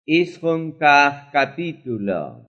Isqonkaj capítulo.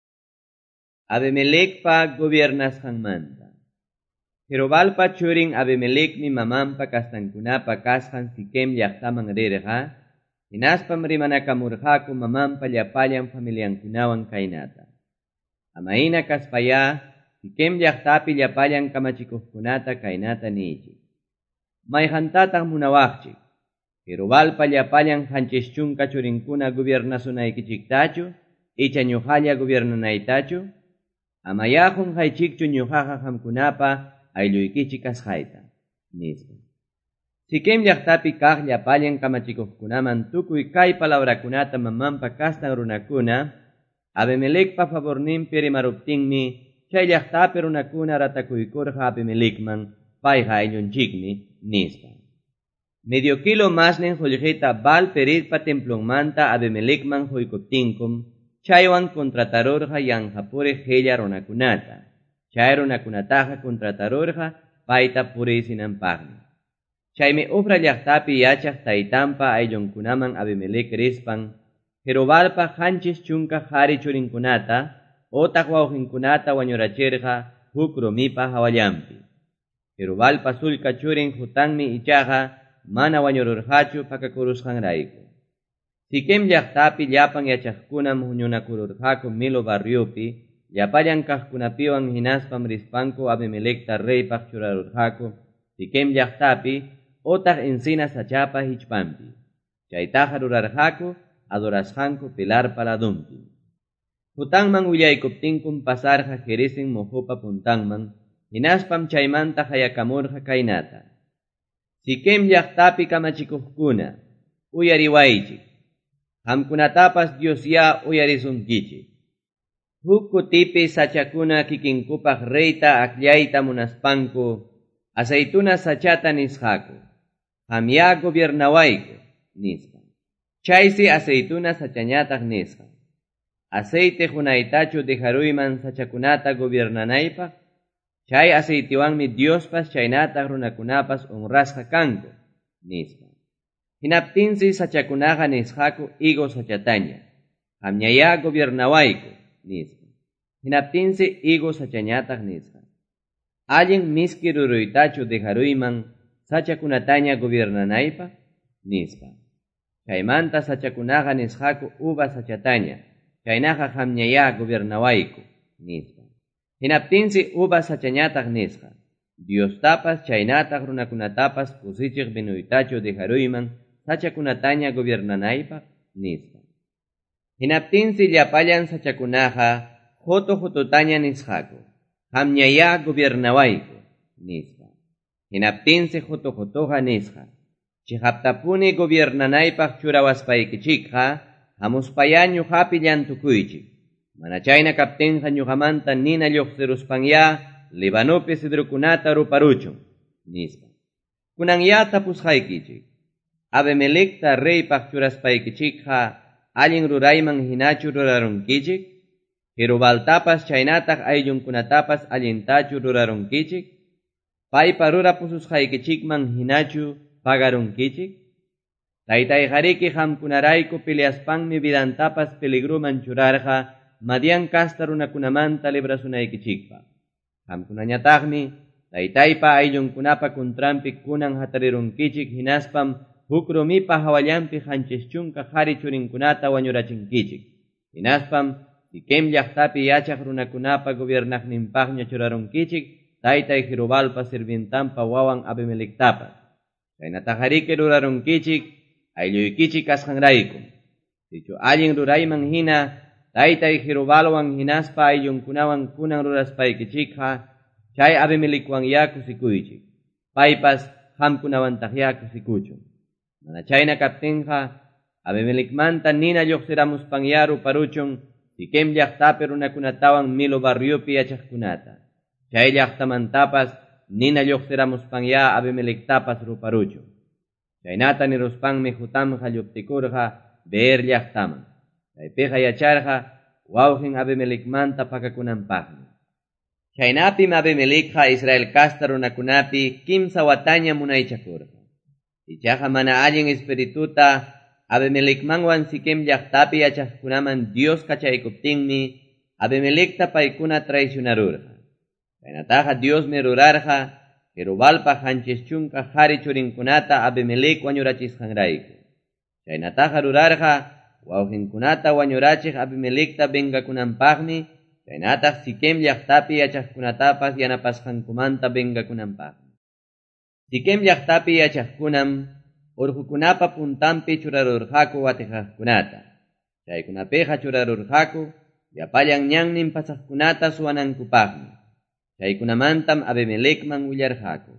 Abimelekpa gobiernasqanmanta. Jerobalpa churin Abimelekmi mamanpa kastankunapa kasqan Siquem llaqtaman rirqa, hinaspam rimanakamurqaku mamanpa llapallan familiankunawan kaynata. Amaina kaspaya, Siquem llaqtapi llapallan kamachikuqkunata kaynata nichik. Mayhantataq munawaqchik. Jerobalpa llapallan hanchischunka churinkuna gobiernasunaykichiktachu, icha ñuqalla gobernanaytachu, amayajun haychikchu ñuqaqa qamkunapa aylluykichik kasqayta, nispa. Siquem llaqtapi kaq llapallan kamachikuqkunaman tukuy kay palabrakunata mamanpa kastan runakuna, Abimelekpa favorninpi rimaruptinmi, chay llaqtapi runakuna ratakuykurqa Abimelekman, payqa ayllunchikmi, nispa. Medio kilo masnen hullqita Baal peridpa templonmanta Abimelekman huykuptinkum, chaywan contratarurqa yanqapuri qilla runakunata. Chay runakunataqa contratarurqa payta puriysinanpaqmi. Chaymi Ofra llaqtapi yachaq taytanpa ayllunkunaman Abimelek rispan, Jerobalpa hanchis chunka qhari churinkunata, otaq wawqinkunata wañurachirqa huk rumipa hawallanpi. Jerobalpa sulka churin hutanmi ichaqa, mana wañururqachu pakakurusqanrayku. Siquem llaqtapi llapan yachaqkunam huñunakururqaku Milo barriopi, llapallan kaqkunapiwan hinaspam rispanku Abimelekta reypaq churarurqaku Siquem llaqtapi, otaq encina sachapa hichpampi. Chaytaqa rurarqaku adorasqanku pilarpa ladunpi. Hutanman willaykuptinkum pasarqa Jeresen mojopa puntanman, hinaspam chaymanta hayakamurqa kaynata. Siquem llaqtapi kamachikuqkuna, uyariwaychik. Qamkunatapas Dios ya uyarisunkichik. Huk kutipi sachakuna kikinkupaq reyta aqllayta munaspanku, aceituna sachata nisqaku. Qam ya gobiernawayku, nisqa. Chaysi aceituna sachañataq nisqa. Aceite hunaytachu dejaruyman sachakunata gobiernanaypaq, chay aceitiwanmi Diospas chaynataq runakunapas honrasqa kanku, nisqa. Hinaptinsi sachakunaqa nisqaku higo sachataña, qamñaya gobiernawayku, nisqa. Hinaptinsi higo sachañataq nisqa. Allin miski ruruytachu dejaruyman sachakunataña gobiernanaypaq, nisqa. Chaymanta sachakunaqa nisqaku uva sachataña, chaynaqa qamñaya gobiernawayku, nisqa. Hinaptinsi uva sachañataq nisqa. Diostapas chaynataq runakunatapas kusichiq binuytachu dejaruyman sachakunataña gobiernanaypaq, nisqa. Hinaptinsi llapallan sachakunaqa hututaña nisqaku. Qamñaya gobiernawayku, nisqa. Hinaptinsi hutuqa nisqa. Chihaptapuni gobiernanaypaq churawaspaykichikqa, hamuspaya ñuqapi llantukuychik. Mana chayna kaptinqa ñuqamanta nina lluqsiruspanya Libanopi sidrukunata ruparuchun, nisqa. Kunanya tapusqaykichik. Abimelekta reypaq churaspaykichikqa allin rurayman hinachu rurarunkichik, Jerobaltapas chaynataq ayllunkunatapas allintachu rurarunkichik, paypa rurapususqaykichikman hinachu pagarunkichik. Taytayqariki qamkunarayku peleaspanmi vidantapas peligruman churarqa Madian kasta runakunamanta librasunaykichikpa. Qamkunañataqmi taytaypa ayllunkunapa kuntranpi kunan hatarirunkichik hinaspam huk rumipa hawallanpi hanchischunka qhari churinkunata wañurachinkichik. Hinaspam Siquem llaqtapi yachaq runakunapa gobiernaqninpaqña churarunkichik taytay Jerobalpa sirvintanpa wawan Abimelektapas. Chaynataqariki rurarunkichik aylluykichik kasqanraykum. Dicho allin rurayman hina taytay Jerobalwan hinaspa ayllunkunawan kunan ruraspaykichikqa chay Abimelekwan ya kusikuychik. Paypas qamkunawantaq ya kusikuchun. Mana chayna kaptinqa Abimelekmanta nina lluqsiramuspan ya ruparuchun Siquem llaqtapi runakunatawan Milo barriopi yachaqkunata. Chay llaqtamantapas nina lluqsiramuspan ya Abimelektapas ruparuchun. Chaynata niruspanmi hutamqa lluptikurqa Beer llaqtaman. Chaypiqa yacharqa wawqin Abimelekmanta pakakunanpaqmi. Chaynapim Abimelekqa Israel kasta runakunapi kimsa wataña munaychakurqa. Ichaqa mana allin espirituta Abimelekmanwan Siquem llaqtapi yachaqkunaman Dios kachaykuptinmi Abimelekta paykuna traicionarurqa. Kaynataqa Dios me rurarqa Jerubalpa hanchis chunka qhari churinkunata Abimelek wañurachisqanrayku. Chaynataqa rurarqa wawqinkunata wañurachiq Abimelekta vengakunanpaqmi, chaynataq Siquem llaqtapi yachaqkunatapas yanapasqankumanta vengakunanpaqmi. Siquem llaqtapi yachaqkunam urqukunapa puntanpi churarurqaku watiqaqkunata. Chaykunapiqa churarurqaku yapallan ñannin pasaqkunata suwanankupaqmi. Chaykunamantam Abimelekman willarqaku.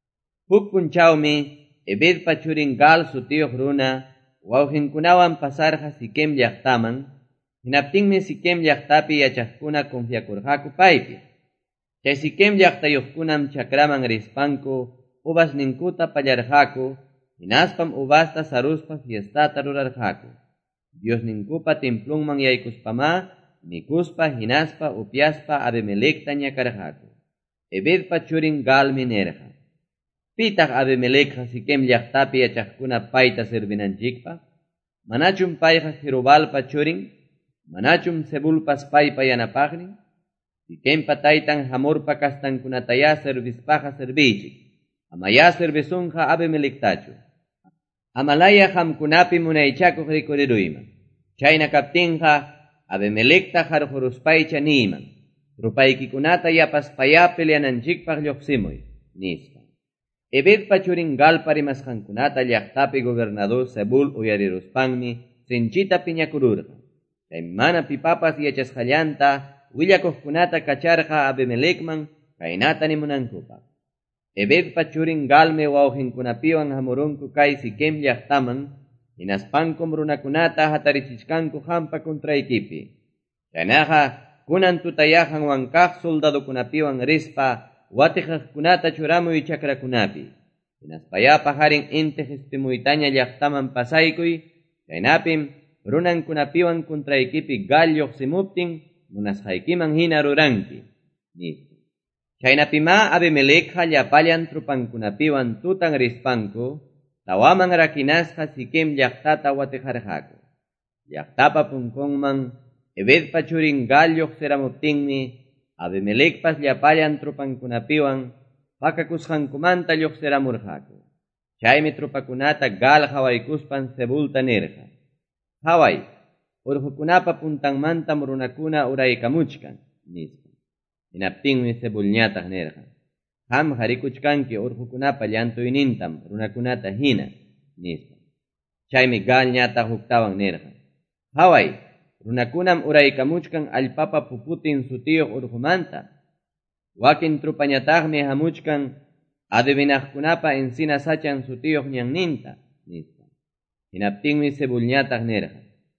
Huk punchawmi Ebedpa churin Gal sutiyuq runa wawqinkunawan pasarqa Siquem llaqtaman, hinaptinmi Siquem llaqtapi yachaqkuna confiakurqaku paypi. Chay Siquem llaqtayuqkunam chakraman rispanku uvas ninkuta pallarqaku, hinaspam uvasta saruspa fiestata rurarqaku. Dios ninkupa templunman yaykuspama, mikuspa hinaspa upyaspa Abimelekta ñakarqaku. Ebedpa churin Galmi nerqa. Pitaq Abimelekqa Siquem llaqtapi yachaqkuna payta sirvinanchikpa? Manachum payqa Jerubalpa churin? Manachum Zebulpas paypa yanapaqnin? Siquempa taytan Hamorpa kastankunataya servispaqa servichik. Amaya servisunqa Abimelektachu. Amalaya qamkunapi munaychakuq rikuriruyman. Chayna kaptinqa Abimelekta qarquruspaycha niyman. Rupaykikunata yapaspaya peleananchikpaq lluqsimuy, nispa. Ebedpa churin Galpa rimasqankunata llaqtapi gobernador Zebul uyariruspanmi sinchita piñakururqa. Chay mana pipapas yachasqallanta willakuqkunata kacharqa Abimelekman kaynata nimunankupaq. Ebedpa churin Galme wawqinkunapiwan hamurunku kay Siquem llaqtaman, hinaspankum runakunata hatarichishkanku hampa kontraykipi. Chaynaqa kunan tutayahan wankaq soldadukunapiwan rispa watiqaqkunata churamuy chakrakunapi. Hinaspaya paharin inti hispimuytaña llaqtaman pasaykuy, chaynapim runankunapiwan kontraykipi Gal lluqsimuptin munasqaykiman hina ruranki, nispa. Chaynapima Abimelekqa llapallan trupankunapiwan tutan rispanku, tawaman rakinasqa Siquem llaqtata watiqarqaku. Llaqtapa punkunman Ebedpa churin Gal lluqsiramuptinmi Abimelekpas llapallan trupankunapiwan pakakusqankumanta lluqsiramurqaku. Chaymi trupakunata Gal hawaykuspan Zebulta nirqa. Haway, urqukunapa puntanmantam runakuna uraykamuchkan, nispa. Hinaptinmi Zebulñataq nirqa. Qam qarikuchkanki urqukunapa llantuynintam runakunata hina, nispa. Chaymi Gal ñataq huktawan nirqa. Haway, runakunam uraykamuchkan allpapa puputin sutiyuq urqumanta. Wakin trupañataqmi hamuchkan adivinaqkunapa encina sachan sutiyuq ñanninta, nispa. Hinaptinmi Zebulñataq nirqa.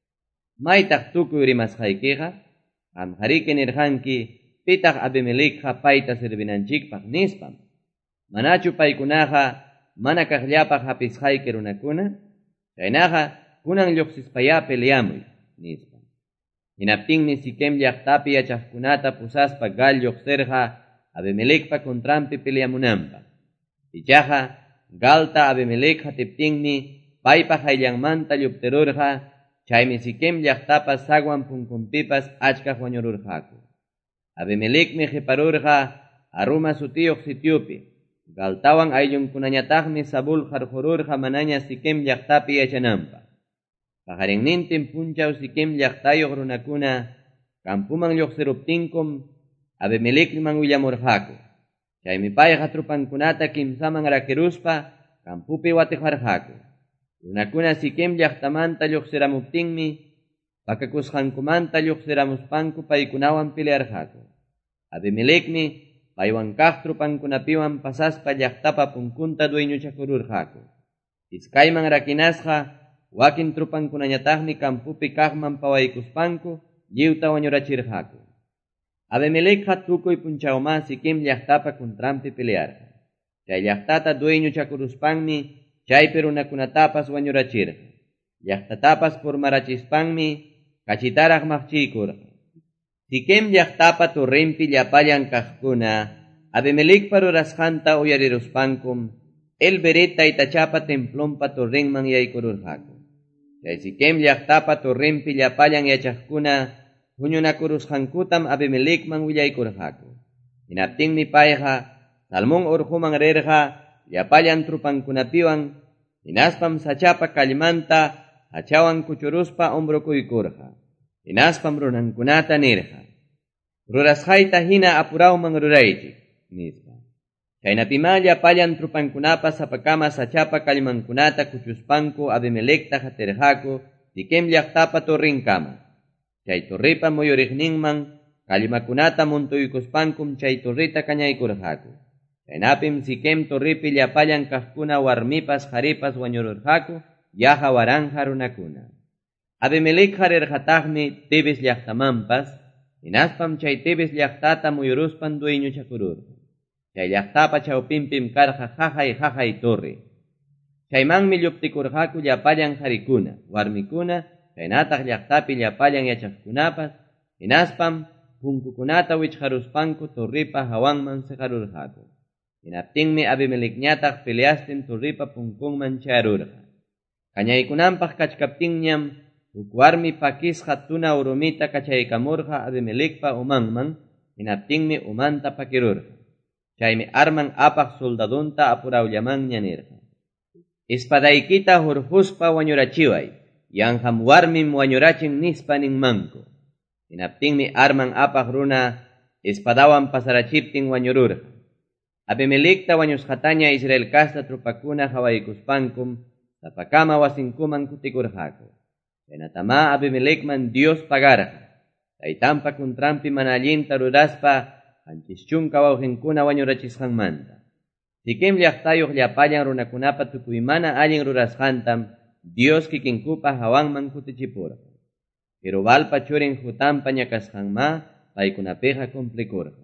Maytaq tukuy rimasqaykiqa? Qam qariki nirqanki pitaq Abimelekqa payta sirvinanchikpaq nispam. Manachu paykunaqa mana kaqllapaq hapisqayki runakuna? Chaynaqa kunan lluqsispaya peleamuy, nispa. Hinaptinmi Siquem llaqtapi yachaqkunata pusaspa Gal lluqsirqa Abimelekpa kontrampi peleamunanpa. Ichaqa Galta Abimelek hatiptinmi paypa hayllanmanta lluptirurqa, chaymi Siquem llaqtapa sagwan punkunpipas achkaq wañururqaku. Abimelekmi qiparurqa Aruma sutiyuq sitiyupi. Galtawan ayllunkunañataqmi Sabul qarqururqa manaña Siquem llaqtapi yachananpa. Paharinnintin punchaw Siquem llaqtayuq runakuna kampuman lluqsiruptinkum Abimelekman willamurqaku. Chaymi payqa trupankunata kimsaman rakiruspa kampupi watiqarqaku. Runakuna Siquem llaqtamanta lluqsiramuptinmi pakakusqankumanta lluqsiramuspanku paykunawan pelearqaku. Abimelekmi paywan kaq trupankunapiwan pasaspa llaqtapa punkunta dueñuchakururqaku. Iskayman rakinasqa wakin trupankunañataqmi kampupi kaqman pawaykuspanku lliwta wañurachirqaku. Abimelekqa tukuy punchawma Siquem llaqtapa kontrampi pelearqa. Chay llaqtata dueñuchakuruspanmi chaypi runakunatapas wañurachirqa. Llaqtatapas purmarachispanmi kachitaraq maqchiykurqa. Siquem llaqtapa turrinpi llapallan kaqkuna Abimelekpa rurasqanta uyariruspankum El Beret taytachapa templonpa turrinman yaykururqaku. Chay Siquem llaqtapa turrinpi llapallañ yachaqkuna huñunakurusqankutam Abimelecman willaykurqaku. Hinaptinmi payqa Salmón urquman rirqa llapallan trupankunapiwan hinaspam sachapa kallmanta hachawan kuchuruspa hombrokuykurqa. Hinaspam runankunata nirqa: rurasqayta hina apurawman ruraychik nisqa. Chaynapima llapallan trupankunapas sapakama sachapa kallmankunata kuchuspanku Abimelecta hatirqaku Siquem llaqtapa turrinkama. Chay turripa muyuriqninman kallmakunata muntuykuspankum chay turrita kañaykurqaku. Chaynapim Siquem turripi llapallan kaqkuna warmipas qharipas wañururqaku yaqa waranja runakuna. Abimelec rirqataqmi Tebes llaqtamanpas, hinaspam chay Tebes llaqtata muyuruspan dueñuchakururqa. Chay llaqtapa chawpinpim karqa jaqay turri. Chaymanmi lluptikurqaku llapallan qharikuna, warmikuna, chaynataq llaqtapi llapallan yachaqkunapas, hinaspam punkukunata wichqaruspanku turripa hawanman siqarurqaku. Hinaptinmi Abimelecñataq Fileastin turripa punkunman charurqa. Kañaykunanpaq kachkaptinñam huk warmi pakisqa tuna urumita kachaykamurqa Abimelecpa umanman, hinaptinmi umanta pakirurqa. Chaymi arman apaq soldadunta apurawllamanña nirqa: Ispadaykita hurquspa wañurachiway, yanqam warmim wañurachin nispa ninmanku. Hinaptinmi arman apaq runa espadawan pasarachiptin wañururqa. Abimelecta wañusqataña Israel kasta trupakuna hawaykuspankum sapakama wasinkuman kutikurqaku. Chaynatama Abimelecman Dios pagarqa. Taytanpa kuntranpi mana allinta ruraspa qanchis chunka wawqinkuna wañurachisqanmanta. Siquem llaqtayuq llapallan runakunapa tukuy mana allin rurasqantam Dios kikinkupa hawanman kutichipurqa. Jerubalpa churin Jotampa ñakasqanma paykunapiqa cumplikurqa.